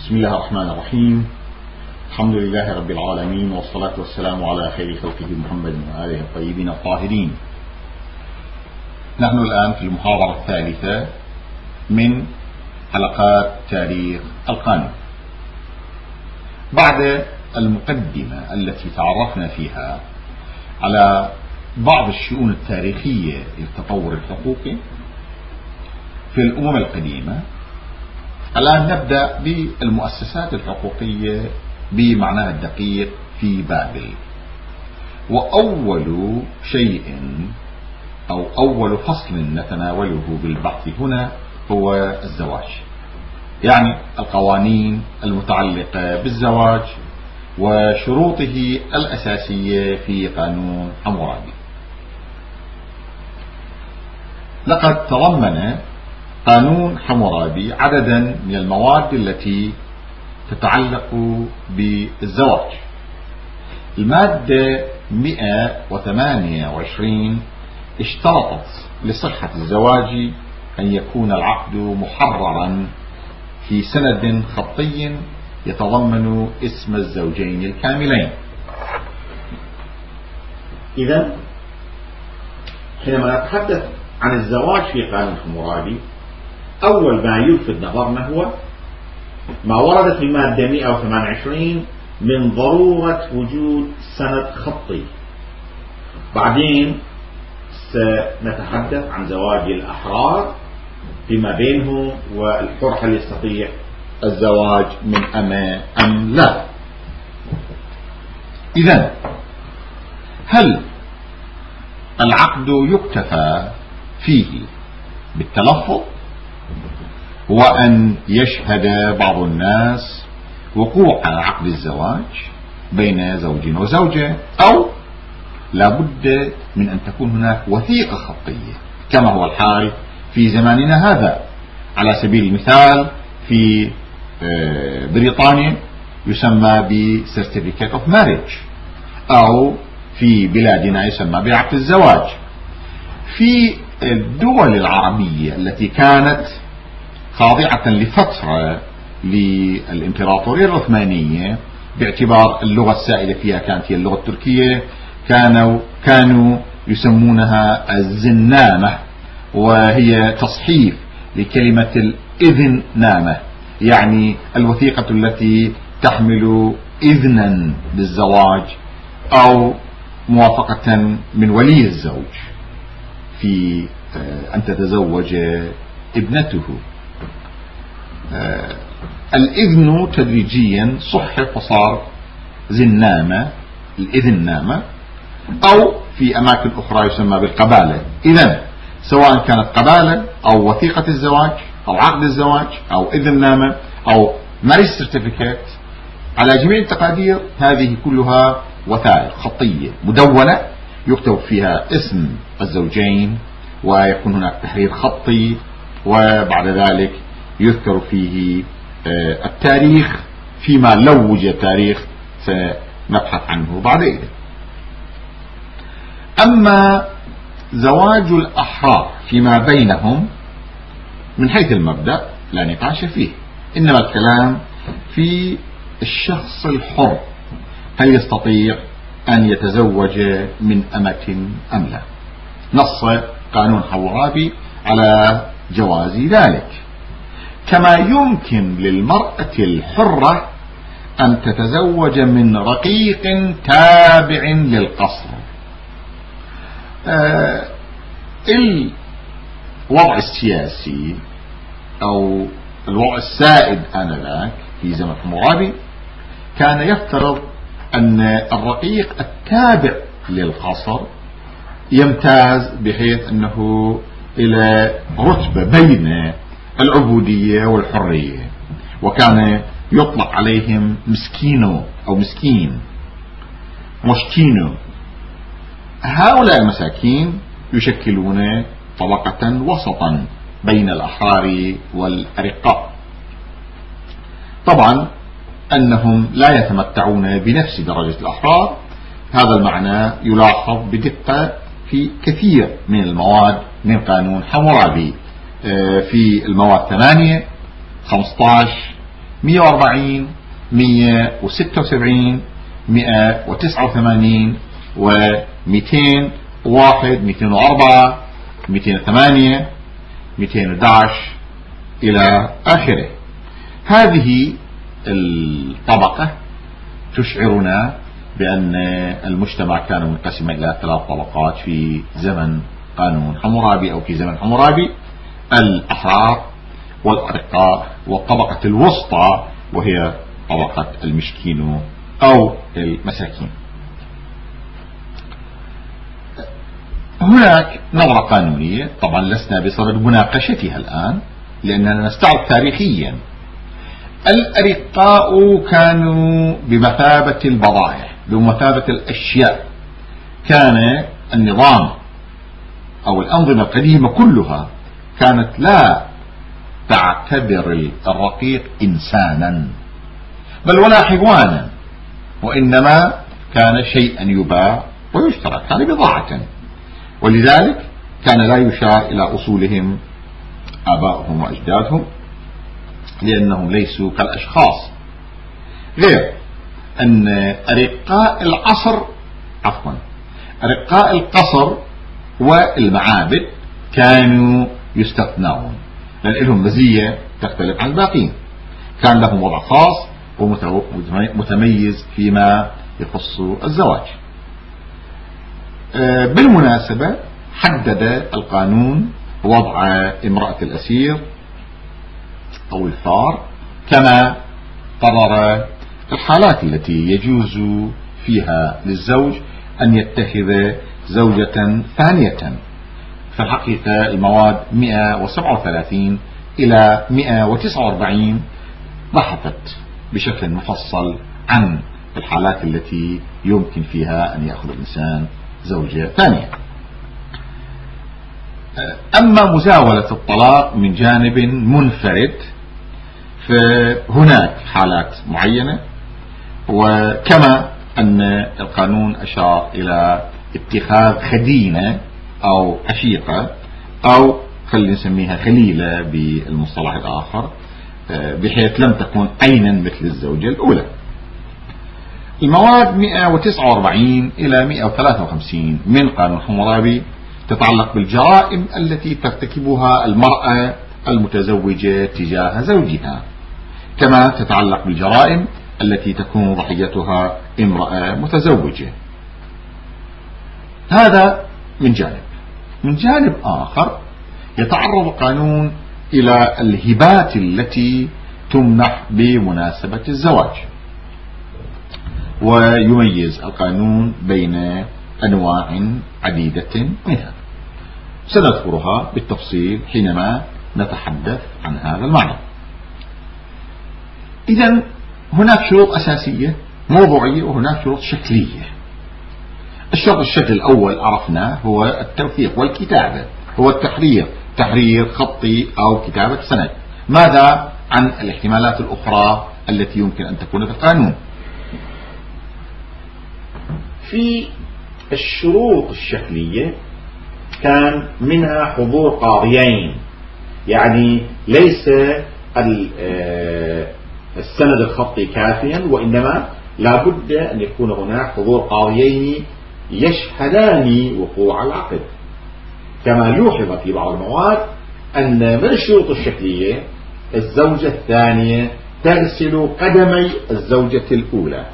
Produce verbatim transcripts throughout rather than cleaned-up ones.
بسم الله الرحمن الرحيم. الحمد لله رب العالمين، والصلاة والسلام على خير خلقه محمد وآله الطيبين الطاهرين. نحن الآن في المحاضرة الثالثة من حلقات تاريخ القانون. بعد المقدمة التي تعرفنا فيها على بعض الشؤون التاريخية للتطور الحقوقي في الأمم القديمة، الآن نبدأ بالمؤسسات الحقوقية بمعناها الدقيق في بابل. وأول شيء أو أول فصل نتناوله بالبحث هنا هو الزواج، يعني القوانين المتعلقة بالزواج وشروطه الأساسية في قانون حمورابي. لقد تضمن قانون حمورابي عددا من المواد التي تتعلق بالزواج. المادة مئة وثمانية وعشرين اشترطت لصحة الزواج أن يكون العقد محررا في سند خطي يتضمن اسم الزوجين الكاملين. إذن حينما نتحدث عن الزواج في قانون حمورابي، أول ما يلفت نظرنا هو ما ورد في المادة مئة وثمانية وعشرين من ضرورة وجود سند خطي. بعدين سنتحدث عن زواج الأحرار فيما بينهم، والحر هل يستطيع الزواج من أمة أم لا. إذن هل العقد يكتفى فيه بالتلفظ وأن يشهد بعض الناس وقوع عقد الزواج بين زوج وزوجة، أو لابد من أن تكون هناك وثيقة خطية كما هو الحال في زماننا هذا؟ على سبيل المثال في بريطانيا يسمى ب Certificate of Marriage، أو في بلادنا يسمى بعقد الزواج. في الدول العربية التي كانت خاضعة لفترة للإمبراطورية العثمانية باعتبار اللغة السائدة فيها كانت هي اللغة التركية، كانوا كانوا يسمونها الزنامة، وهي تصحيف لكلمة الإذن نامة، يعني الوثيقة التي تحمل إذنا بالزواج أو موافقة من ولي الزوج في أن تتزوج ابنته. الإذن تدريجيا صحف وصار زنامة، الإذن نامة، أو في أماكن أخرى يسمى بالقبالة. إذن سواء كانت قبالة أو وثيقة الزواج أو عقد الزواج أو إذن نامة أو ماريج سيرتيفيكيت، على جميع التقادير هذه كلها وثائق خطية مدونة يكتب فيها اسم الزوجين، ويكون هناك تحرير خطي، وبعد ذلك يذكر فيه التاريخ، فيما لو وجد تاريخ سنبحث عنه بعدين. أما زواج الأحرار فيما بينهم من حيث المبدأ لا نقاش فيه، إنما الكلام في الشخص الحر، هل يستطيع أن يتزوج من أمة أم لا. نص قانون حمورابي على جواز ذلك، كما يمكن للمرأة الحرة أن تتزوج من رقيق تابع للقصر. آه الوضع السياسي أو الوضع السائد آنذاك في زمن حمورابي كان يفترض أن الرقيق التابع للقصر يمتاز بحيث أنه إلى رتبة بين العبودية والحرية، وكان يطلق عليهم مسكينو أو مسكين مشكينو. هؤلاء المساكين يشكلون طبقة وسطا بين الأحرار والأرقاء. طبعا أنهم لا يتمتعون بنفس درجة الأحرار، هذا المعنى يلاحظ بدقة في كثير من المواد من قانون حمورابي. في المواد ثمانية خمسة عشر مئة وأربعين، مئة وستة وسبعين، مئة وتسعة وثمانين، ومئتين وواحد، مئتين وأربعة، مئتين وثمانية، مئتين وأحد عشر إلى آخره. هذه الطبقة تشعرنا بأن المجتمع كان منقسما إلى ثلاث طبقات في زمن قانون حمورابي أو في زمن حمورابي: الأحرار والأرقاء، والطبقة الوسطى وهي طبقة المشكين أو المساكين. هناك نظرة قانونية، طبعا لسنا بصدد مناقشتها الآن لأننا نستعرض تاريخيا. الأرقاء كانوا بمثابة البضائع، بمثابة الأشياء. كان النظام أو الأنظمة القديمة كلها كانت لا تعتبر الرقيق إنسانا بل ولا حيوانا، وإنما كان شيئا يباع ويشترى، كان بضاعة، ولذلك كان لا يشار إلى أصولهم آبائهم وأجدادهم لأنهم ليسوا كالأشخاص. غير أن أرقاء العصر عفوا أرقاء القصر والمعابد كانوا يستثنون لأن لهم مزية تختلف عن الباقين، كان لهم وضع خاص ومتميز فيما يخص الزواج. بالمناسبة حدد القانون وضع امرأة الأسير أو الثار كما قرر الحالات التي يجوز فيها للزوج أن يتخذ زوجة ثانية. في الحقيقة المواد مئة وسبعة وثلاثين إلى مئة وتسعة وأربعين بحثت بشكل مفصل عن الحالات التي يمكن فيها أن يأخذ الإنسان زوجة ثانية. أما مزاولة الطلاق من جانب منفرد فهناك حالات معينة، وكما أن القانون أشار إلى اتخاذ خدينة أو عشيقة أو خلينا نسميها خليلة بالمصطلح الآخر، بحيث لم تكن عينا مثل الزوجة الأولى. المواد مئة وتسعة وأربعين إلى مئة وثلاثة وخمسين من قانون حمورابي تتعلق بالجرائم التي ترتكبها المرأة المتزوجة تجاه زوجها، كما تتعلق بالجرائم التي تكون ضحيتها امرأة متزوجة. هذا من جانب. من جانب آخر يتعرض القانون إلى الهبات التي تمنح بمناسبة الزواج، ويميز القانون بين أنواع عديدة منها سنذكرها بالتفصيل حينما نتحدث عن هذا المعنى. إذن هناك شروط أساسية موضوعية وهناك شروط شكلية. الشرط الشكل الأول عرفناه هو التوثيق والكتابة، هو التحرير، تحرير خطي أو كتابة سند. ماذا عن الاحتمالات الأخرى التي يمكن أن تكون في القانون؟ في الشروط الشكلية كان منها حضور قاضيين، يعني ليس السند الخطي كافيا، وإنما لابد أن يكون هناك حضور قاضيين يشهدان وقوع العقد. كما يوحظ في بعض المواد أن من الشروط الشكلية الزوجة الثانية تغسل قدمي الزوجة الأولى.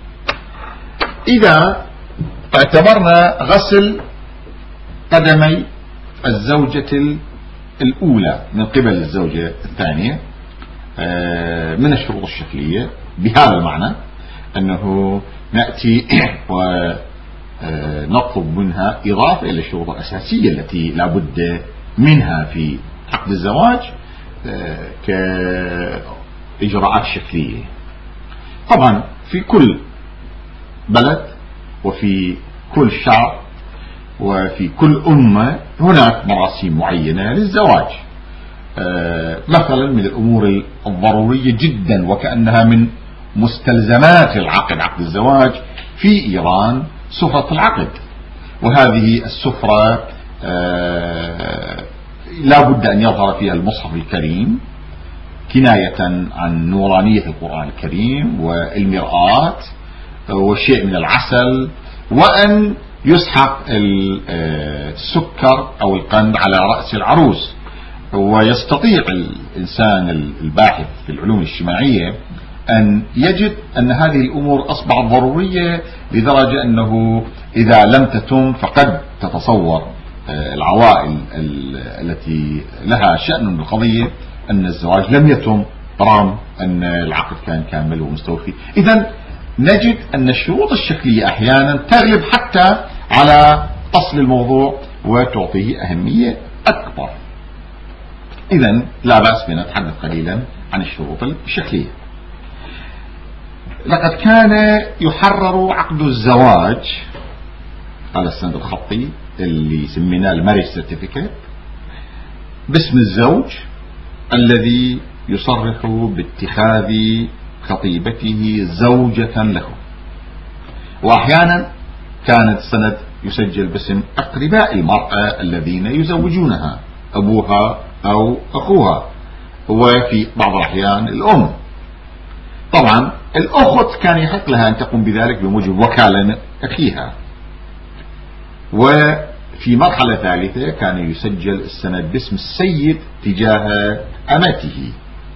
إذا اعتبرنا غسل قدمي الزوجة الأولى من قبل الزوجة الثانية من الشروط الشكلية بهذا المعنى أنه نأتي ونطلب منها إضافة إلى الشروط الأساسية التي لا بد منها في عقد الزواج كإجراءات شكلية. طبعا في كل بلد وفي كل شعب وفي كل أمة هناك مراسيم معينة للزواج. مثلا من الأمور الضرورية جدا وكأنها من مستلزمات العقد، عقد الزواج في إيران سفرة العقد، وهذه السفرة لا بد أن يظهر فيها المصحف الكريم كناية عن نورانية القرآن الكريم والمرآة وشيء من العسل، وأن يسحق السكر أو القند على رأس العروس. ويستطيع الإنسان الباحث في العلوم الاجتماعية أن يجد أن هذه الأمور أصبحت ضرورية لدرجة أنه إذا لم تتم فقد تتصور العوائل التي لها شأن بالقضية أن الزواج لم يتم رغم أن العقد كان كامل ومستوفي. إذن نجد أن الشروط الشكلية أحيانا تغلب حتى على أصل الموضوع وتعطيه أهمية أكبر. إذن لا بأس بنتحدث قليلا عن الشروط الشكلية. لقد كان يحرر عقد الزواج على السند الخطي اللي سميناه الماريج سيرتيفيكيت باسم الزوج الذي يصرح باتخاذ خطيبته زوجة له، وأحيانا كانت السند يسجل باسم أقرباء المرأة الذين يزوجونها، أبوها أو أخوها، وفي بعض الأحيان الأم. طبعا الأخت كان يحق لها أن تقوم بذلك بموجب وكالة أخيها. وفي مرحلة ثالثة كان يسجل السند باسم السيد تجاه أمته.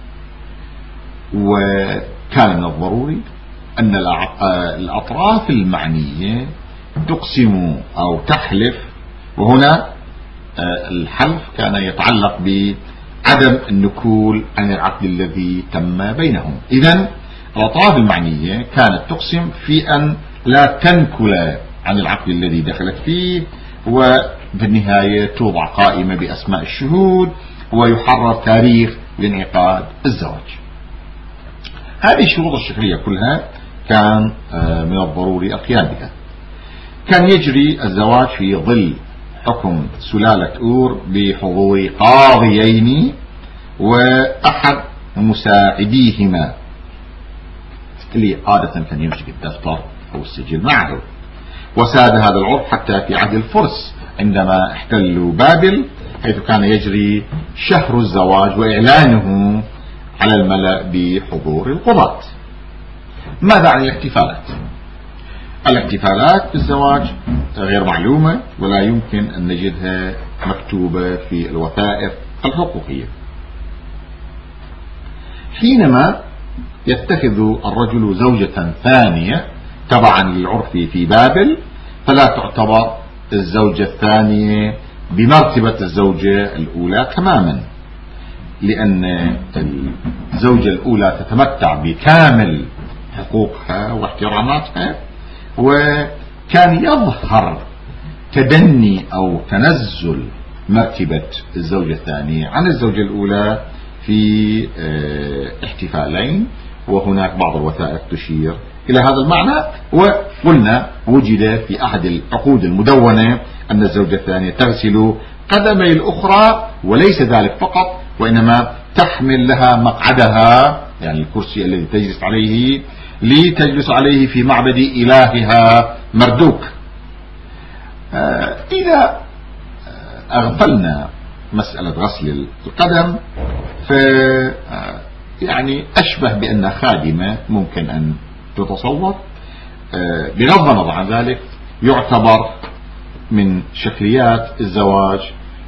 وكان من الضروري أن الأطراف المعنية تقسم أو تحلف، وهنا الحلف كان يتعلق بعدم النكول عن العقد الذي تم بينهم. إذن الأطراف المعنية كانت تقسم في أن لا تنكل عن العقد الذي دخلت فيه، وفي النهاية توضع قائمة بأسماء الشهود ويحرر تاريخ لانعقاد الزواج. هذه الشروط الشكلية كلها كان من الضروري القيام بها. كان يجري الزواج في ظل حكم سلالة أور بحضور قاضيين وأحد مساعديهما اللي عادة كان يمسك الدفتر أو السجل معه. وساد هذا العرف حتى في عهد الفرس عندما احتلوا بابل، حيث كان يجري شهر الزواج وإعلانه على الملأ بحضور القضاة. ماذا عن الاحتفالات؟ الاحتفالات بالزواج غير معلومة ولا يمكن أن نجدها مكتوبة في الوثائق الحقوقية. حينما يتخذ الرجل زوجة ثانية تبعا للعرف في بابل، فلا تعتبر الزوجة الثانية بمرتبة الزوجة الأولى تماما، لأن الزوجة الأولى تتمتع بكامل حقوقها واحتراماتها، وكان يظهر تدني أو تنزل مرتبة الزوجة الثانية عن الزوجة الأولى في احتفالين، وهناك بعض الوثائق تشير إلى هذا المعنى. وقلنا وجد في أحد العقود المدونة أن الزوجة الثانية تغسل قدمي الأخرى، وليس ذلك فقط وإنما تحمل لها مقعدها، يعني الكرسي الذي تجلس عليه لتجلس عليه في معبد إلهها مردوك. إذا أغفلنا مسألة غسل القدم ف يعني أشبه بأن خادمة ممكن أن تتصور، بغض النظر عن ذلك يعتبر من شكليات الزواج،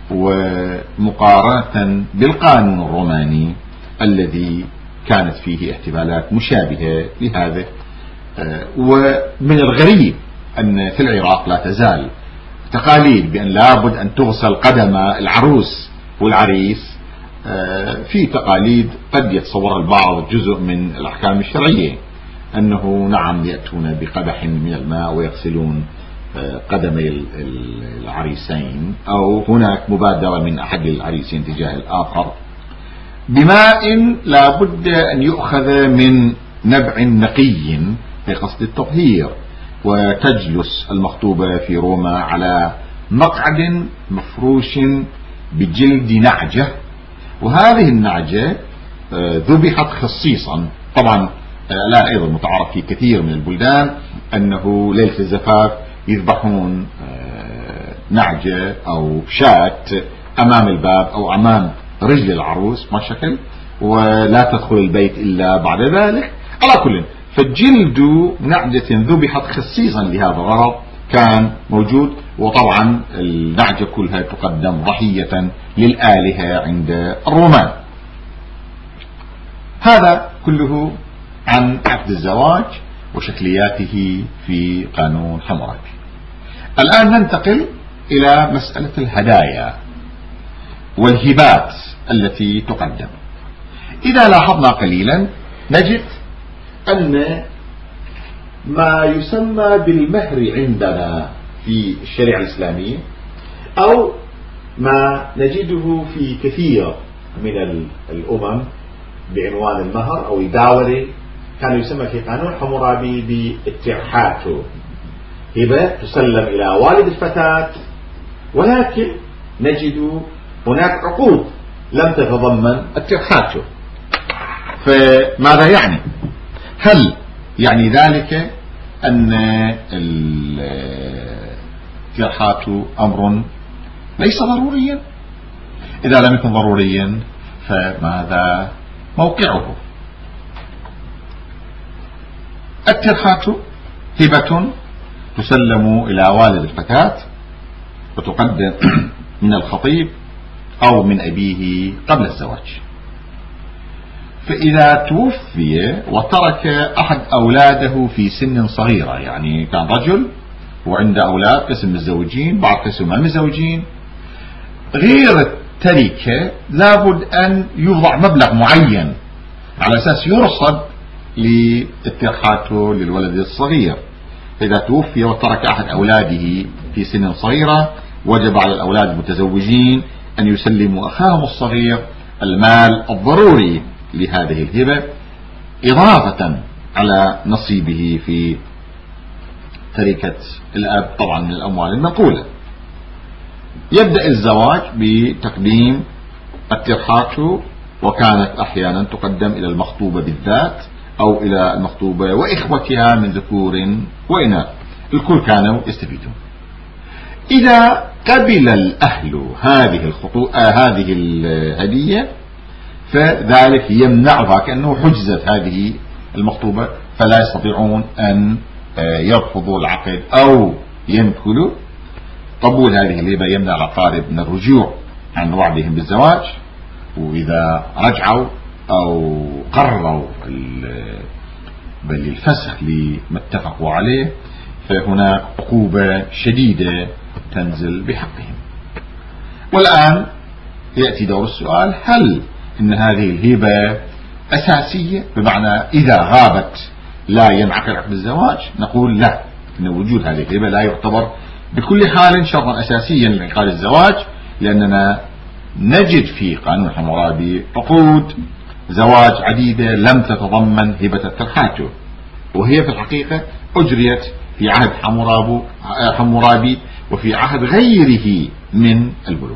ومقارنة بالقانون الروماني الذي كانت فيه احتفالات مشابهة لهذا. ومن الغريب أن في العراق لا تزال تقاليد بأن لابد أن تغسل قدم العروس والعريس. في تقاليد قد يتصور البعض جزء من الأحكام الشرعية، أنه نعم يأتون بقدح من الماء ويغسلون قدمي العريسين، أو هناك مبادرة من أحد العريسين تجاه الآخر بماء لا بد أن يؤخذ من نبع نقي بقصد التطهير، وتجلس المخطوبة في روما على مقعد مفروش بجلد نعجة، وهذه النعجة ذبحت خصيصا. طبعا لا أيضا متعارف في كثير من البلدان أنه ليلة الزفاف يذبحون نعجة أو شاة أمام الباب أو أمام رجل العروس ما شكل، ولا تدخل البيت إلا بعد ذلك. على كل، فالجلد نعجة ذبحت خصيصا لهذا الغرض كان موجود، وطبعا النعجة كلها تقدم ضحية للآلهة عند الرومان. هذا كله عن عقد الزواج وشكلياته في قانون حمورابي. الآن ننتقل إلى مسألة الهدايا والهبات التي تقدم. إذا لاحظنا قليلا نجد أن ما يسمى بالمهر عندنا في الشريعة الإسلامية، أو ما نجده في كثير من الأمم بعنوان المهر أو الداوري، كان يسمى في قانون حمورابي بالترحاتو، هبة تسلم إلى والد الفتاة، ولكن نجد هناك عقود لم تتضمن الترحاتو. فماذا يعني؟ هل يعني ذلك أن الترحاتو أمر ليس ضروريا؟ إذا لم يكن ضروريا فماذا موقعه؟ الترحاتو هبة تسلم إلى والد الفتاة وتقدم من الخطيب أو من أبيه قبل الزواج. فإذا توفي وترك أحد أولاده في سن صغيرة، يعني كان رجل وعنده أولاد قسم متزوجين بعض قسم ما متزوجين، غير التركة لابد أن يوضع مبلغ معين على أساس يرصد للترحاتو للولد الصغير. إذا توفي وترك أحد أولاده في سن صغيرة وجب على الأولاد المتزوجين أن يسلموا أخاهم الصغير المال الضروري لهذه الهبة، إضافة على نصيبه في تركة الأب طبعا من الأموال المنقولة. يبدأ الزواج بتقديم الترحاتو، وكانت أحيانا تقدم إلى المخطوبة بالذات أو إلى المخطوبة وإخوتها من ذكور وإناث، الكل كانوا يستفيدون. إذا قبل الأهل هذه الخطو... آه هذه الهدية فذلك يمنعها، كأنه حجزت هذه المخطوبة، فلا يستطيعون أن آه يرفضوا العقد أو ينكلوا. قبول هذه الهبة يمنع الأقارب من الرجوع عن وعدهم بالزواج، وإذا رجعوا أو قرروا بل الفسخ لما اتفقوا عليه فهناك عقوبة شديدة تنزل بحقهم. والآن يأتي دور السؤال: هل إن هذه الهبة أساسية، بمعنى إذا غابت لا ينعقد عقد الزواج؟ نقول لا، إن وجود هذه الهبة لا يعتبر بكل حال شرطا أساسيا لإنعقاد الزواج، لأننا نجد في قانون حمورابي عقود زواج عديدة لم تتضمن هبة الترحاتو، وهي في الحقيقة أجريت في عهد حمورابي وفي عهد غيره من الملوك.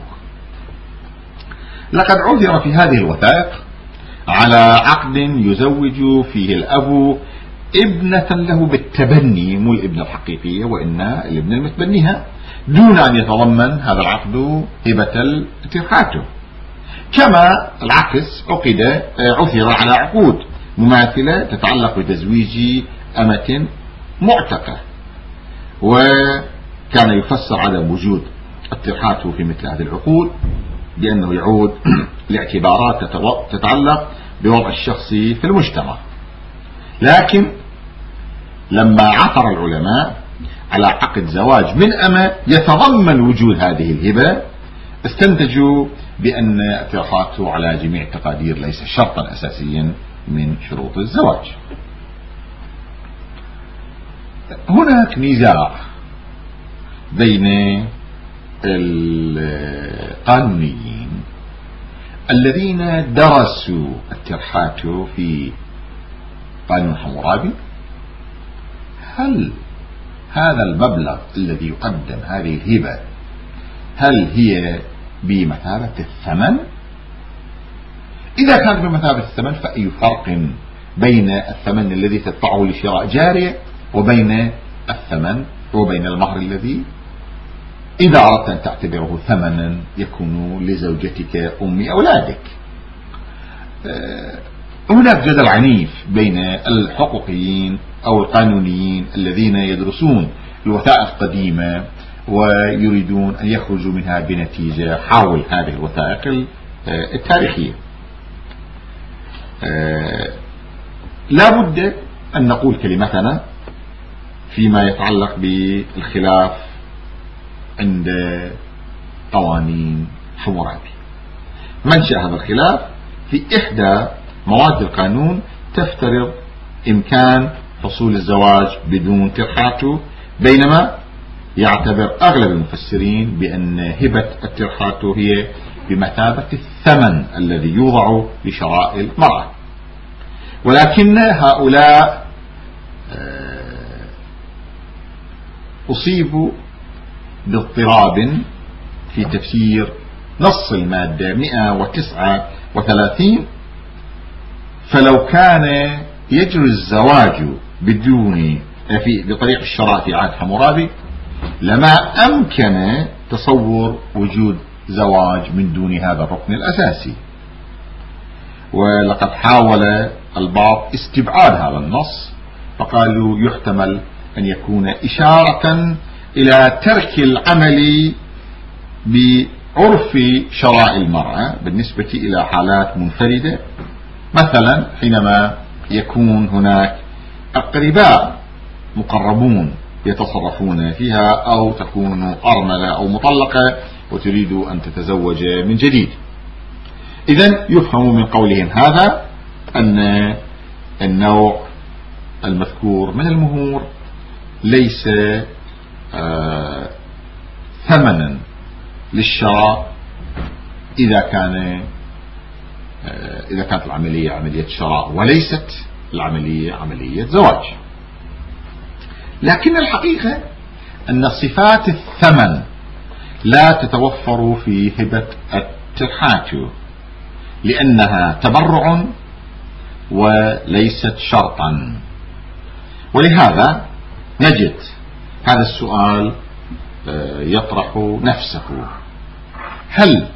لقد عثر في هذه الوثائق على عقد يزوج فيه الأب ابنة له بالتبني، مو الابنة الحقيقية وإنها الابنة المتبنيها، دون أن يتضمن هذا العقد هبة الترحاتو. كما العكس عقد عثر على عقود مماثلة تتعلق بتزويج أمة معتقة، وكان يفسر عدم وجود الترحاتو في مثل هذه العقود بأنه يعود لاعتبارات تتعلق بوضع الشخص في المجتمع. لكن لما عثر العلماء على عقد زواج من أمة يتضمن وجود هذه الهبة، استنتجوا بأن الترحاتو على جميع التقادير ليس شرطا أساسيا من شروط الزواج. هناك نزاع بين القانونيين الذين درسوا الترحاتو في قانون حمورابي: هل هذا المبلغ الذي يقدم هذه الهبة هل هي بمثابة الثمن؟ إذا كانت بمثابة الثمن فأي فرق بين الثمن الذي تدفعه لشراء جارية وبين الثمن وبين المهر الذي إذا أردت أن تعتبره ثمنا يكون لزوجتك أم أولادك؟ هناك جدل عنيف بين الحقوقيين أو القانونيين الذين يدرسون الوثائق القديمة ويريدون أن يخرجوا منها بنتيجة حول هذه الوثائق التاريخية. لا بد أن نقول كلمتنا فيما يتعلق بالخلاف عند قوانين حمورابي. منشأ هذا الخلاف في إحدى مواد القانون تفترض إمكان حصول الزواج بدون ترحاته، بينما يعتبر أغلب المفسرين بأن هبة الترحاته هي بمثابة الثمن الذي يوضع لشراء المرأة. ولكن هؤلاء أصيبوا باضطراب في تفسير نص المادة مئة وتسعة وثلاثين، فلو كان يجري الزواج بدون في بطريق الشراء في عهد حمورابي لما أمكن تصور وجود زواج من دون هذا الركن الأساسي. ولقد حاول البعض استبعاد هذا النص، فقالوا يحتمل أن يكون إشارة إلى ترك العمل بعرف شراء المرأة بالنسبة إلى حالات منفردة، مثلا حينما يكون هناك أقرباء مقربون يتصرفون فيها، أو تكون أرملة أو مطلقة وتريد أن تتزوج من جديد. إذن يفهم من قولهم هذا أن النوع المذكور من المهور ليس آه ثمنا للشراء إذا كان آه إذا كانت العملية عملية شراء وليست العملية عملية زواج. لكن الحقيقة أن صفات الثمن لا تتوفر في هبة الترحاته، لأنها تبرع وليست شرطا. ولهذا نجد هذا السؤال يطرح نفسه: هل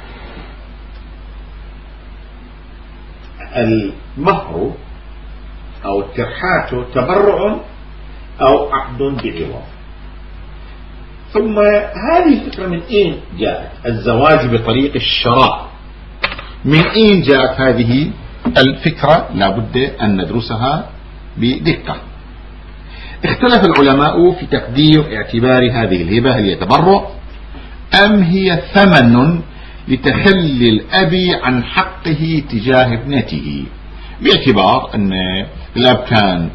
المهر أو الترحات تبرع أو عقد بعوض؟ ثم هذه الفكرة من أين جاءت؟ الزواج بطريق الشراء من أين جاءت هذه الفكرة؟ لا بد أن ندرسها بدقة. اختلف العلماء في تقدير اعتبار هذه الهبة، هل هي تبرع أم هي ثمن لتخلي الأب عن حقه تجاه ابنته، باعتبار أن الأب كان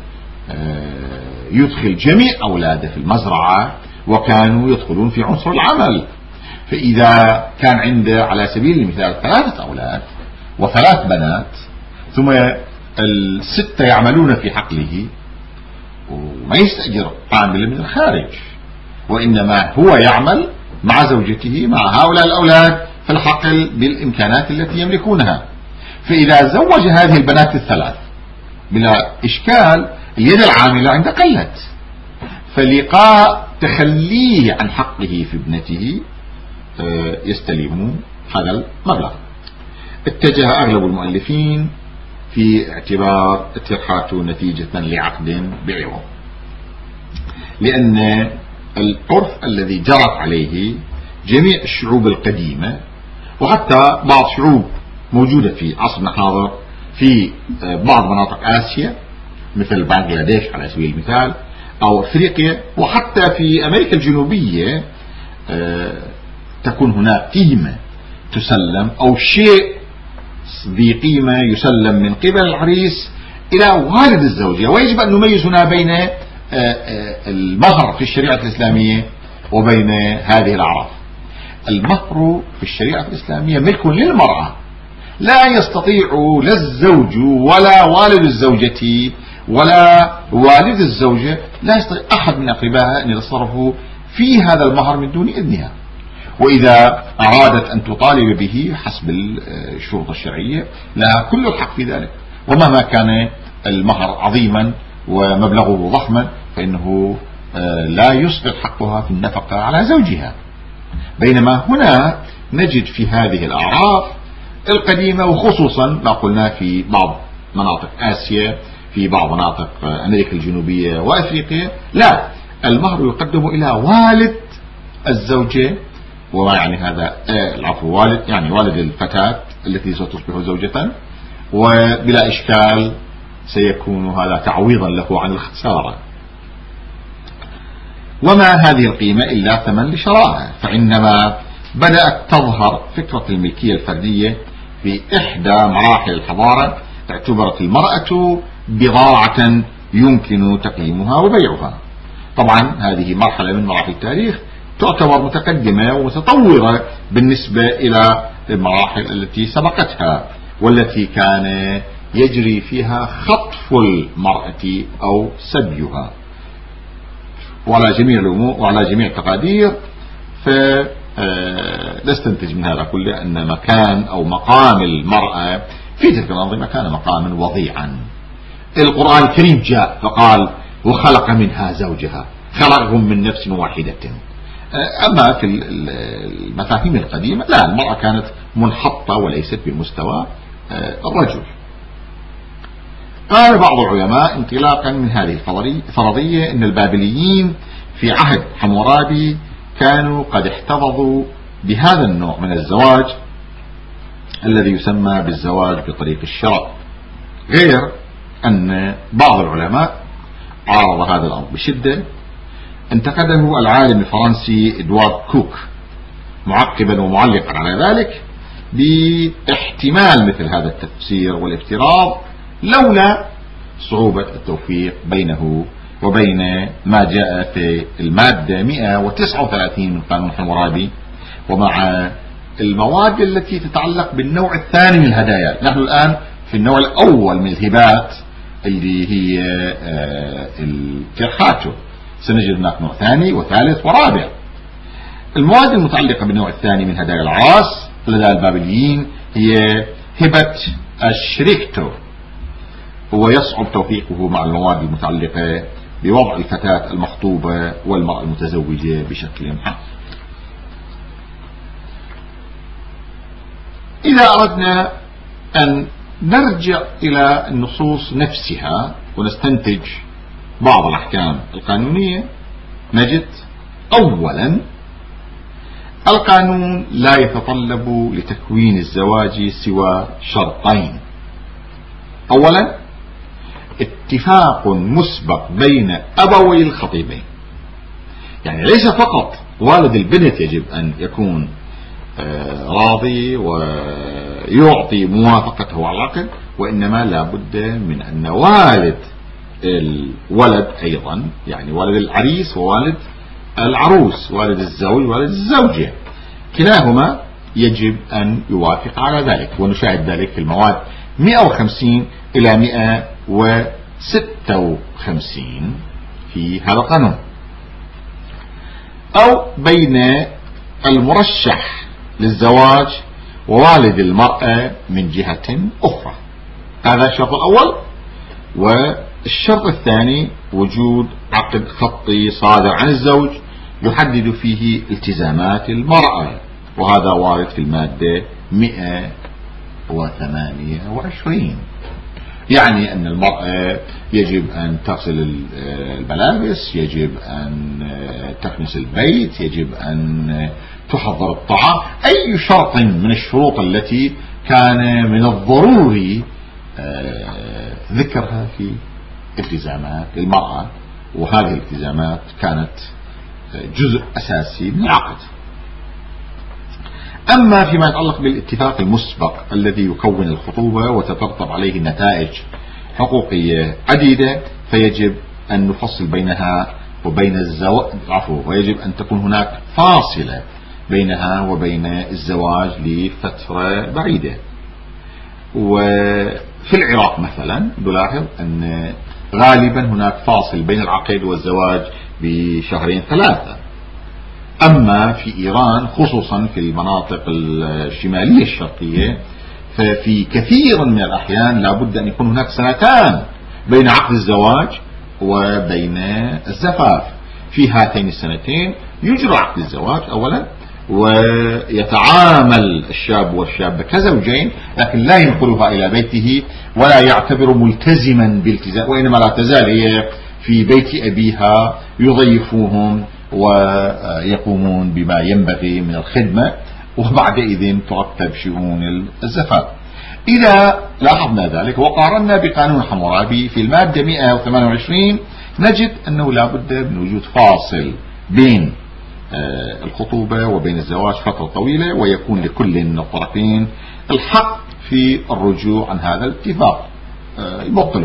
يدخل جميع أولاده في المزرعة وكانوا يدخلون في عنصر العمل، فإذا كان عنده على سبيل المثال ثلاثة أولاد وثلاث بنات ثم الستة يعملون في حقله وما يستأجر عامل من الخارج، وإنما هو يعمل مع زوجته مع هؤلاء الأولاد في الحقل بالإمكانات التي يملكونها. فإذا زوج هذه البنات الثلاث بلا إشكال اليد العاملة عند قلت، فلقاء تخليه عن حقه في ابنته يستلم هذا المبلغ. اتجه أغلب المؤلفين في اعتبار الترحاته نتيجة لعقد بعوض، لأن العرف الذي جرت عليه جميع الشعوب القديمة وحتى بعض شعوب موجودة في عصرنا الحاضر في بعض مناطق آسيا مثل بنغلاديش على سبيل المثال أو أفريقيا، وحتى في أمريكا الجنوبية تكون هناك قيمة تسلم أو شيء ذي قيمة يسلم من قبل العريس إلى والد الزوجة. ويجب أن نميز هنا بين المهر في الشريعة الإسلامية وبين هذه الأعراف. المهر في الشريعة الإسلامية ملك للمرأة، لا يستطيع لا الزوج ولا والد الزوجة ولا والد الزوجة، لا يستطيع أحد من أقربائها أن يتصرفوا في هذا المهر من دون إذنها، وإذا أرادت أن تطالب به حسب الشروط الشرعية لها كل الحق في ذلك، ومهما كان المهر عظيما ومبلغه ضخما فإنه لا يسقط حقها في النفقة على زوجها. بينما هنا نجد في هذه الأعراف القديمة، وخصوصا ما قلنا في بعض مناطق آسيا، في بعض مناطق أمريكا الجنوبية وأفريقيا، لا، المهر يقدم إلى والد الزوجة، وما يعني هذا العفو والد يعني والد الفتاة التي ستصبح زوجة، وبلا إشكال سيكون هذا تعويضا له عن الخسارة. وما هذه القيمة إلا ثمن لشرائها. فعندما بدأت تظهر فكرة الملكية الفردية في إحدى مراحل الحضارة، اعتبرت المرأة بضاعة يمكن تقييمها وبيعها. طبعا هذه مرحلة من مراحل التاريخ تعتبر متقدمة ومتطورة بالنسبة إلى المراحل التي سبقتها، والتي كان يجري فيها خطف المرأة أو سبيها. وعلى جميع الأمور وعلى جميع التقادير، فنستنتج من هذا كله أن مكان أو مقام المرأة في تلك الأنظمة كان مقاما وضيعا. القرآن الكريم جاء فقال وخلق منها زوجها، خلقهم من نفس واحدة. أما في المفاهيم القديمة لا، المرأة كانت منحطة وليست بمستوى الرجل. قال بعض العلماء انطلاقا من هذه الفرضية أن البابليين في عهد حمورابي كانوا قد احتفظوا بهذا النوع من الزواج الذي يسمى بالزواج بطريق الشرع، غير أن بعض العلماء عارض هذا الأمر بشدة. انتقده العالم الفرنسي إدوارد كوك معقبا ومعلقا على ذلك باحتمال مثل هذا التفسير والافتراض لولا صعوبة التوفيق بينه وبين ما جاء في المادة مئة وتسعة وثلاثين من قانون حمورابي، ومع المواد التي تتعلق بالنوع الثاني من الهدايا. نحن الآن في النوع الأول من الهبات اللي هي الكرخاتو، سنجد هناك نوع ثاني وثالث ورابع. المواد المتعلقة بالنوع الثاني من هدايا العراس لدى البابليين هي هبة الشريكتو، ويصعب توفيقه مع المواد المتعلقة بوضع الفتاة المخطوبة والمرأة المتزوجة بشكل عام. إذا أردنا أن نرجع إلى النصوص نفسها ونستنتج بعض الأحكام القانونية، نجد أولا القانون لا يتطلب لتكوين الزواج سوى شرطين. أولا اتفاق مسبق بين أبوي الخطيبين، يعني ليس فقط والد البنت يجب أن يكون راضي ويعطي موافقته على العقد، وإنما لا بد من أن والد الولد أيضا، يعني والد العريس ووالد العروس، والد الزوج ووالد الزوجة، كلاهما يجب أن يوافق على ذلك. ونشاهد ذلك في المواد مئة وخمسين إلى مئة وستة وخمسين في هذا القانون. أو بين المرشح للزواج ووالد المرأة من جهة أخرى. هذا الشرط الأول. والشرط الثاني وجود عقد خطي صادر عن الزوج يحدد فيه التزامات المرأة، وهذا وارد في المادة مئة وثمانية وعشرين. يعني أن المرأة يجب أن تغسل الملابس، يجب أن تكنس البيت، يجب أن تحضر الطعام، أي شرط من الشروط التي كان من الضروري ذكرها في التزامات المرأة، وهذه الالتزامات كانت جزء أساسي من العقد. أما فيما يتعلق بالاتفاق المسبق الذي يكون الخطوبة وتترتب عليه نتائج حقوقية عديدة، فيجب أن نفصل بينها وبين الزواج، عفوا، ويجب أن تكون هناك فاصلة بينها وبين الزواج لفترة بعيدة. وفي العراق مثلا نلاحظ أن غالبا هناك فاصل بين العقد والزواج بشهرين ثلاثة. أما في إيران خصوصا في المناطق الشمالية الشرقية، ففي كثير من الأحيان لابد أن يكون هناك سنتان بين عقد الزواج وبين الزفاف. في هاتين السنتين يجرى عقد الزواج أولا، ويتعامل الشاب والشابة كزوجين، لكن لا ينقلها إلى بيته ولا يعتبر ملتزما بالتزام، وإنما لا تزال هي في بيت أبيها يضيفوهم ويقومون بما ينبغي من الخدمة، وبعدئذ ترتب شؤون الزفاف. إذا لاحظنا ذلك وقارنا بقانون حمورابي في المادة مئة وثمانية وعشرين نجد أنه لا بد من وجود فاصل بين الخطوبة وبين الزواج فترة طويلة، ويكون لكل من الطرفين الحق في الرجوع عن هذا الاتفاق يبطله.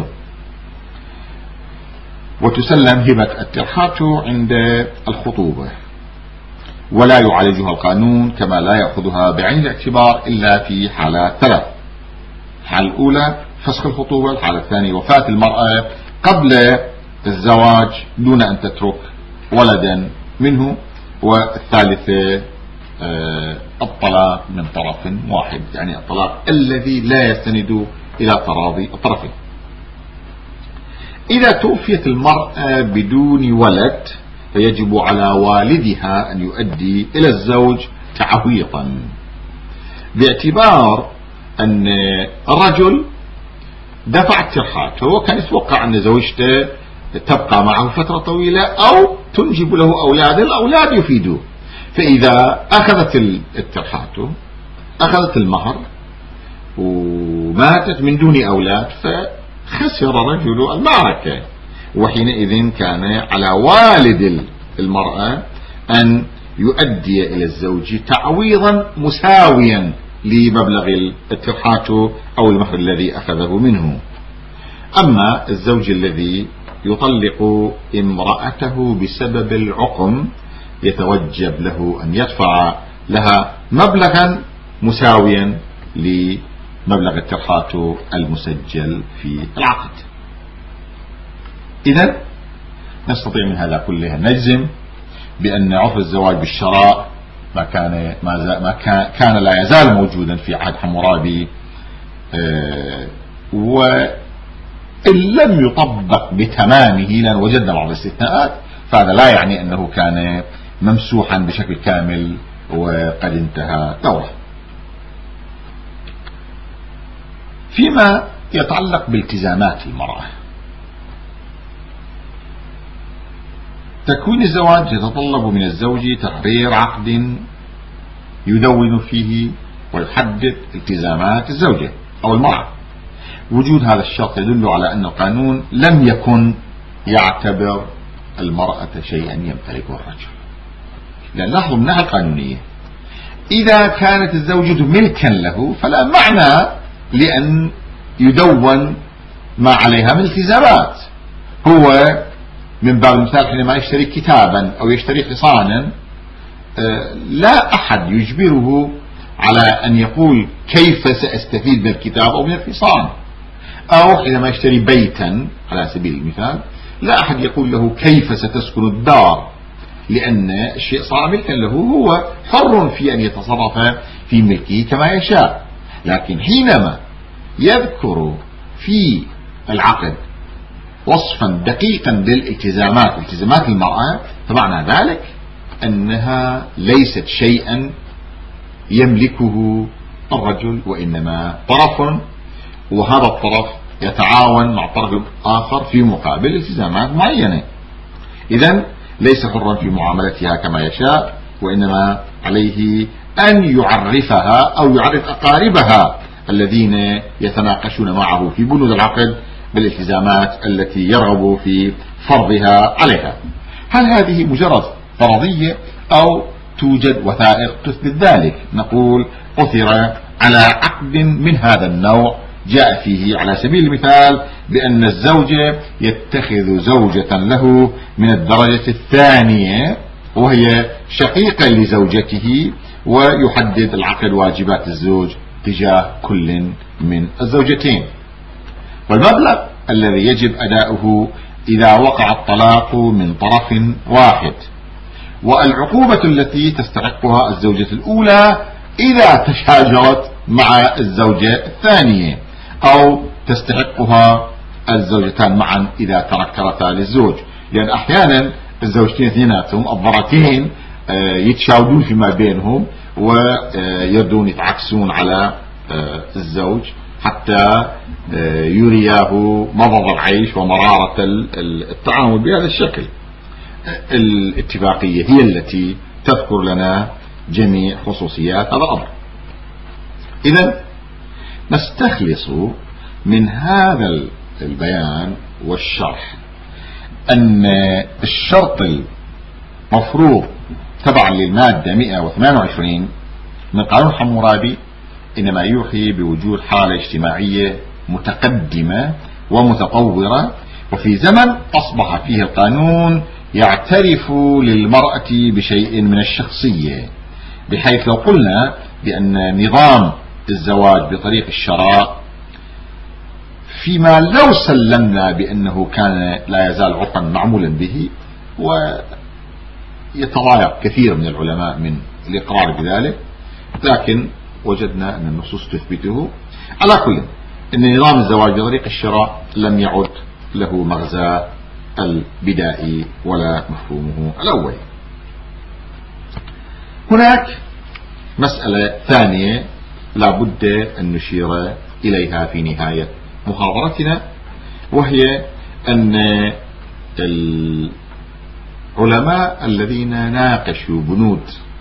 وتسلم هبة الترحات عند الخطوبة، ولا يعالجها القانون كما لا يأخذها بعين الاعتبار إلا في حالات ثلاث: الحالة الأولى فسخ الخطوبة، الحالة الثانية وفاة المرأة قبل الزواج دون أن تترك ولدا منه، والثالثة الطلاق من طرف واحد، يعني الطلاق الذي لا يستند إلى تراضي الطرفين. إذا توفيت المرأة بدون ولد فيجب على والدها أن يؤدي إلى الزوج تعويضا، باعتبار أن الرجل دفع الترحات، هو كان يتوقع أن زوجته تبقى معه فترة طويلة أو تنجب له أولاد، الأولاد يفيدوه. فإذا أخذت الترحات أخذت المهر وماتت من دون أولاد فخسر رجل المعركة، وحينئذ كان على والد المرأة أن يؤدي إلى الزوج تعويضا مساويا لمبلغ الترحات أو المهر الذي أخذه منه. أما الزوج الذي يطلق امرأته بسبب العقم يتوجب له أن يدفع لها مبلغا مساويا لمبلغ الترحات المسجل في العقد. إذن نستطيع من هذا كله نجزم بأن عرف الزواج بالشراء ما كان ما, زال ما كان, كان لا يزال موجودا في عهد حمورابي، أه وإن لم يطبق بتمامه لأن وجدنا بعض الاستثناءات، فهذا لا يعني أنه كان ممسوحا بشكل كامل وقد انتهى دوره. فيما يتعلق بالتزامات المرأة، تكوين الزواج يتطلب من الزوج تحرير عقد يدون فيه ويحدد التزامات الزوجة أو المرأة. وجود هذا الشرط يدل على أن القانون لم يكن يعتبر المرأة شيئا يمتلكه الرجل، لأن لاحظوا من الناحية القانونية إذا كانت الزوجة ملكا له فلا معنى لأن يدون ما عليها من التزامات. هو من باب المثال حينما يشتري كتابا أو يشتري حصانا لا أحد يجبره على أن يقول كيف سأستفيد من الكتاب أو من الحصان، أو حينما يشتري بيتا على سبيل المثال لا أحد يقول له كيف ستسكن الدار، لأن الشيء صار ملكا له، هو حر في أن يتصرف في ملكه كما يشاء. لكن حينما يذكر في العقد وصفا دقيقا للالتزامات التزامات المرأة، فمعنى ذلك أنها ليست شيئا يملكه الرجل، وإنما طرف، وهذا الطرف يتعاون مع الطرف الآخر في مقابل التزامات معينة. إذن ليس حرا في معاملتها كما يشاء، وإنما عليه أن يعرفها أو يعرف أقاربها الذين يتناقشون معه في بنود العقد بالالتزامات التي يرغب في فرضها عليها. هل هذه مجرد فرضية أو توجد وثائق تثبت ذلك؟ نقول أثر على عقد من هذا النوع جاء فيه على سبيل المثال بأن الزوج يتخذ زوجة له من الدرجة الثانية وهي شقيقة لزوجته، ويحدد العقد واجبات الزوج تجاه كل من الزوجتين، والمبلغ الذي يجب أداؤه إذا وقع الطلاق من طرف واحد، والعقوبة التي تستحقها الزوجة الأولى إذا تشاجرت مع الزوجة الثانية، أو تستحقها الزوجتان معا إذا تنكرتا للزوج، لأن أحيانا الزوجتين اثنيناتهم الضرتين يتشاودون فيما بينهم ويردون يتعكسون على الزوج حتى يرياه مضض العيش ومرارة التعامل بهذا الشكل. الاتفاقية هي التي تذكر لنا جميع خصوصيات هذا الأمر. إذن نستخلص من هذا البيان والشرح أن الشرط المفروض تبعا للمادة مئة وثمانية وعشرين من قانون حمورابي إنما يوحي بوجود حالة اجتماعية متقدمة ومتطورة، وفي زمن أصبح فيه القانون يعترف للمرأة بشيء من الشخصية، بحيث لو قلنا بأن نظام الزواج بطريق الشراء فيما لو سلمنا بأنه كان لا يزال عرفا معمولا به، ويتضايق كثير من العلماء من الإقرار بذلك، لكن وجدنا أن النصوص تثبته. على كل أن نظام الزواج بطريق الشراء لم يعد له مغزى البدائي ولا مفهومه الأول. هناك مسألة ثانية لا بد أن نشير إليها في نهاية محاضرتنا، وهي أن العلماء الذين ناقشوا بنود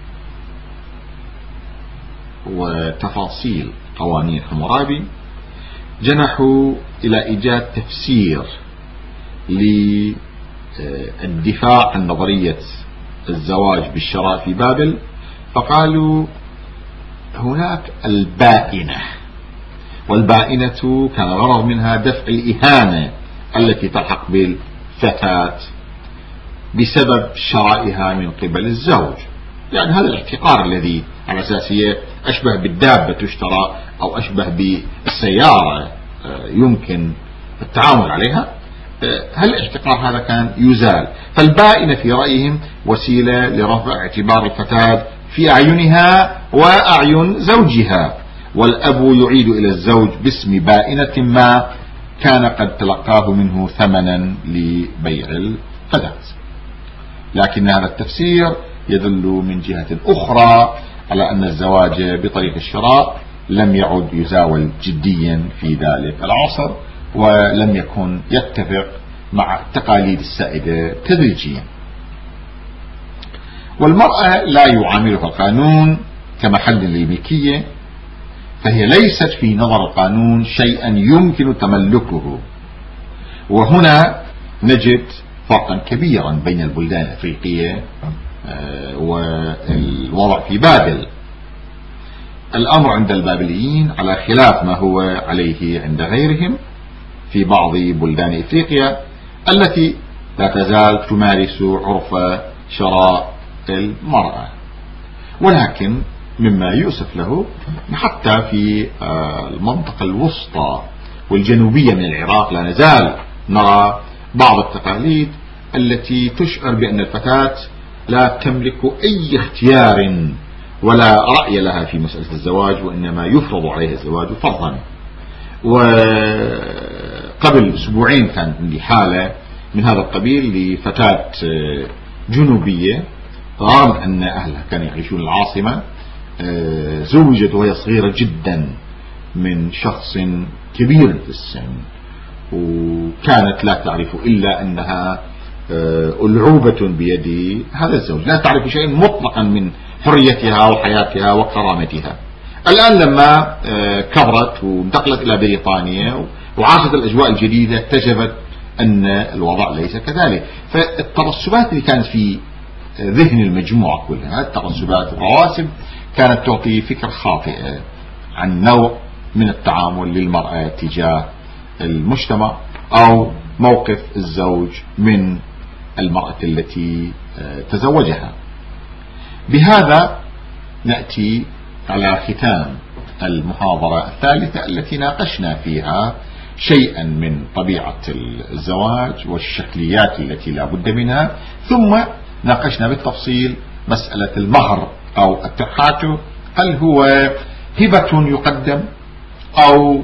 وتفاصيل قوانين حمورابي جنحوا إلى إيجاد تفسير للدفاع عن نظرية الزواج بالشراء في بابل، فقالوا هناك البائنة، والبائنة كان الغرض منها دفع الإهانة التي تلحق بالفتاة بسبب شرائها من قبل الزوج. يعني هذا الاحتقار الذي على أساسية أشبه بالدابة تشترى أو أشبه بالسيارة يمكن التعامل عليها، هل الاحتقار هذا كان يزال؟ فالبائنة في رأيهم وسيلة لرفع اعتبار الفتاة في أعينها وأعين زوجها، والأب يعيد إلى الزوج باسم بائنة ما كان قد تلقاه منه ثمنا لبيع الفتاة. لكن هذا التفسير يدل من جهة أخرى على أن الزواج بطريق الشراء لم يعد يزاول جديا في ذلك العصر، ولم يكن يتفق مع التقاليد السائدة تدريجيا. والمرأة لا يعاملها القانون كمحل للملكية، فهي ليست في نظر القانون شيئا يمكن تملكه. وهنا نجد فرقا كبيرا بين البلدان الأفريقية والوضع في بابل. الأمر عند البابليين على خلاف ما هو عليه عند غيرهم في بعض بلدان إفريقيا التي لا تزال تمارس عرف شراء المرأة. ولكن مما يؤسف له حتى في المنطقة الوسطى والجنوبية من العراق لا نزال نرى بعض التقاليد التي تشعر بأن الفتاة لا تملك أي اختيار ولا رأي لها في مسألة الزواج، وإنما يفرض عليها الزواج فرضا. وقبل أسبوعين كان عندي حالة من هذا القبيل لفتاة جنوبية، رغم أن أهلها كانوا يعيشون العاصمة، زوجت وهي صغيرة جدا من شخص كبير في السن، وكانت لا تعرف إلا أنها ألعوبة بيد هذا الزوج، لا تعرف شيء مطلقا من حريتها وحياتها وكرامتها. الآن لما كبرت وانتقلت إلى بريطانيا وعاشت الأجواء الجديدة اكتشفت أن الوضع ليس كذلك. فالترسبات اللي كانت في ذهن المجموعة كلها، الترسبات والرواسب، كانت تعطي فكرة خاطئة عن نوع من التعامل للمرأة تجاه المجتمع أو موقف الزوج من المرأة التي تزوجها. بهذا نأتي على ختام المحاضرة الثالثة التي ناقشنا فيها شيئا من طبيعة الزواج والشكليات التي لا بد منها، ثم ناقشنا بالتفصيل مسألة المهر أو الترحاته، هل هو هبة يقدم أو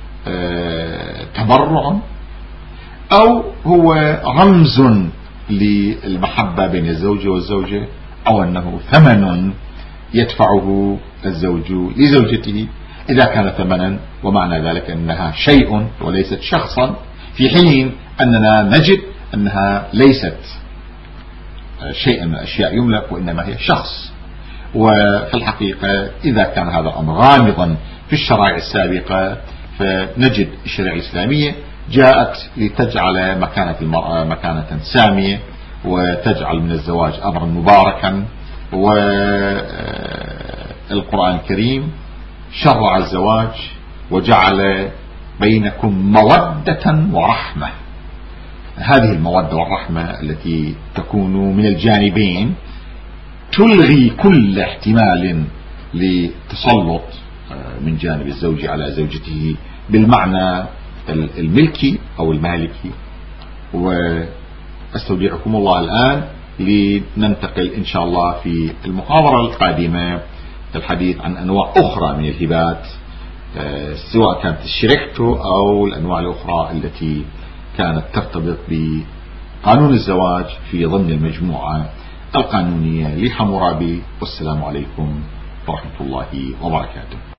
تبرع أو هو رمز للمحبة بين الزوج والزوجة أو أنه ثمن يدفعه الزوج لزوجته. إذا كان ثمنا ومعنى ذلك أنها شيء وليست شخصا، في حين أننا نجد أنها ليست شيئا من الأشياء يملك، وإنما هي شخص. وفي الحقيقة إذا كان هذا الأمر غامضا في الشرائع السابقة، فنجد الشريعة الإسلامية جاءت لتجعل مكانة المرأة مكانة سامية، وتجعل من الزواج أمرا مباركا. والقرآن الكريم شرع الزواج وجعل بينكم مودة ورحمة. هذه المودة والرحمة التي تكون من الجانبين تلغي كل احتمال لتسلط من جانب الزوج على زوجته بالمعنى الملكي أو المالكي. وأستودعكم الله الآن لننتقل إن شاء الله في المحاضرة القادمة الحديث عن أنواع أخرى من الهبات، سواء كانت الشركة أو الأنواع الأخرى التي كانت ترتبط بقانون الزواج في ضمن المجموعة القانونية لحمورابي. والسلام عليكم ورحمة الله وبركاته.